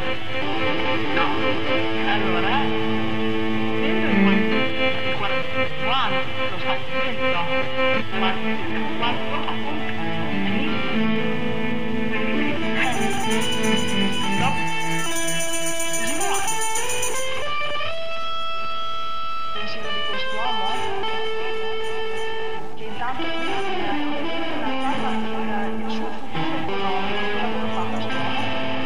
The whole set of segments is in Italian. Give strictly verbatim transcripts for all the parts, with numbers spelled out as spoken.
No, allora, dentro il quanto lo sta dentro, quanto, quanto appunto è lì. Pensiero di quest'uomo che intanto il suo futuro economico lavoro fa quest'uomo.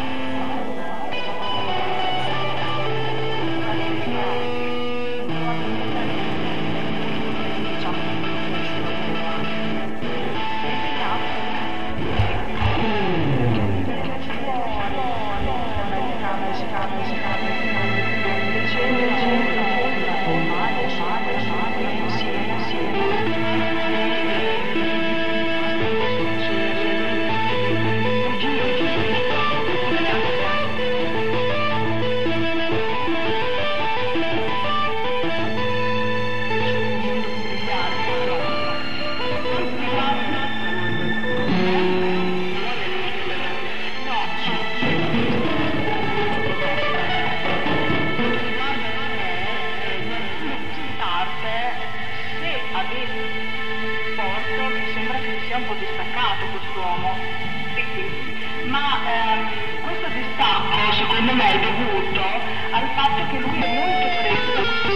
Un po' distaccato quest'uomo, ma ehm, questo distacco secondo me è dovuto al fatto che lui è molto preso da questa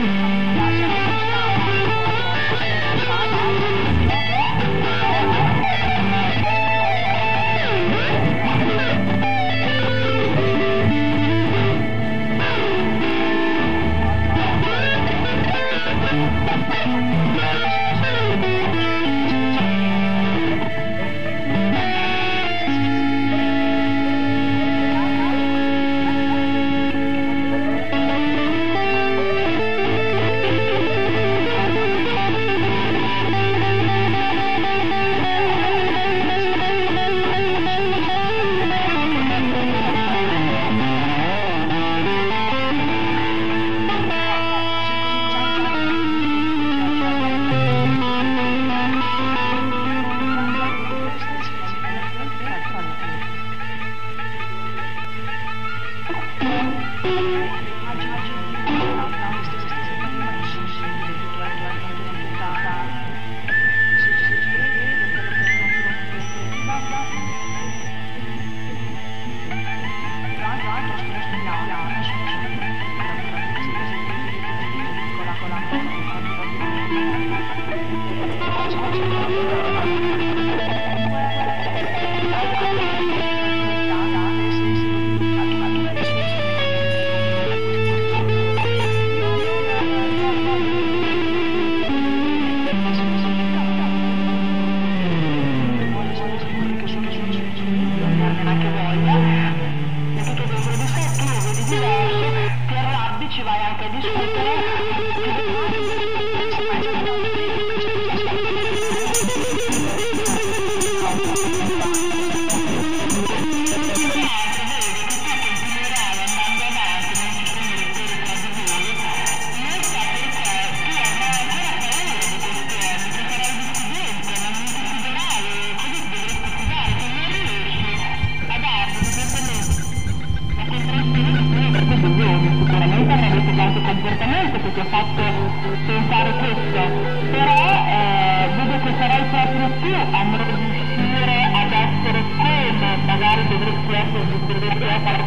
comportamento che ti ha fatto pensare questo, però eh, vedo che sarai proprio tu a non riuscire ad essere come magari dovresti essere, dovresti essere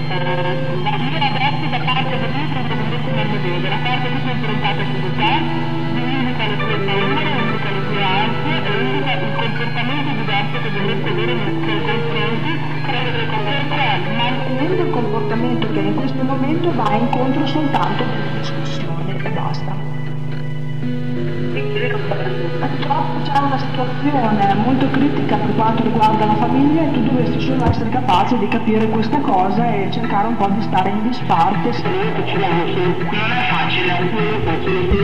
ma io adesso da parte del libro che invece non lo vedo, la parte che sei improntata su di te, indica le tue paure, indica le tue ansie e indica il comportamento diverso che dovresti avere nei tuoi confronti, credo che comunque mantenendo il comportamento che in questo momento va incontro soltanto di discussione e basta. Purtroppo c'è una situazione molto critica per quanto riguarda la famiglia e tu dovresti solo essere capace di capire questa cosa e cercare un po' di stare in disparte. Se non è facile, non è facile,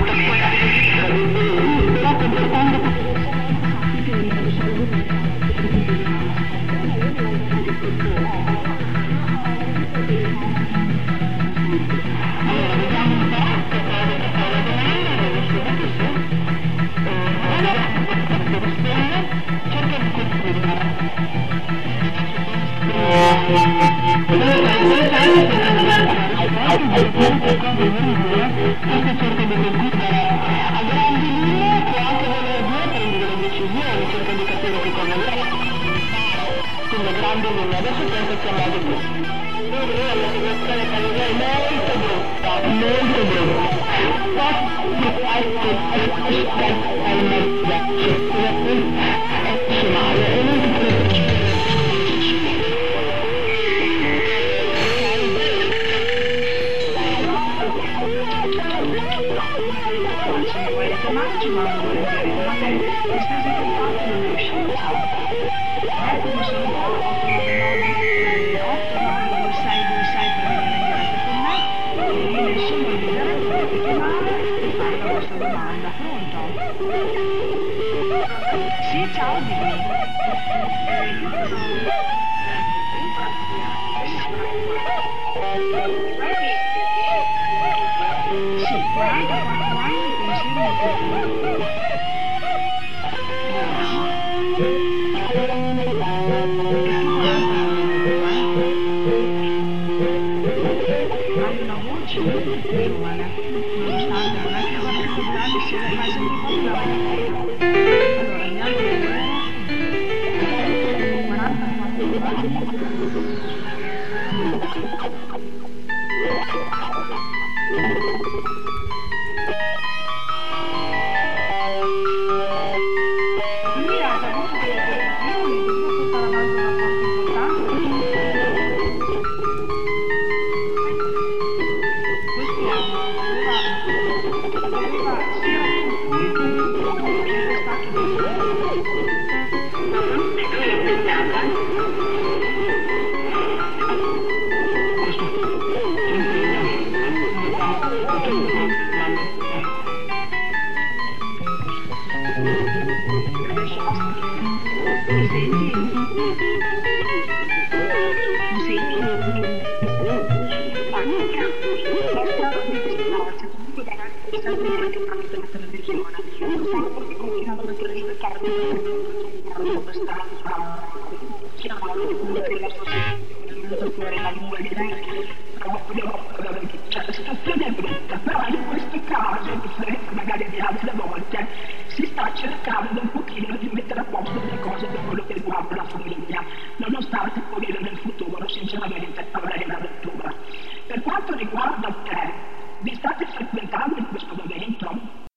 però pensando che cerca di costruire Per quanto riguarda te, vi state frequentando in questo momento?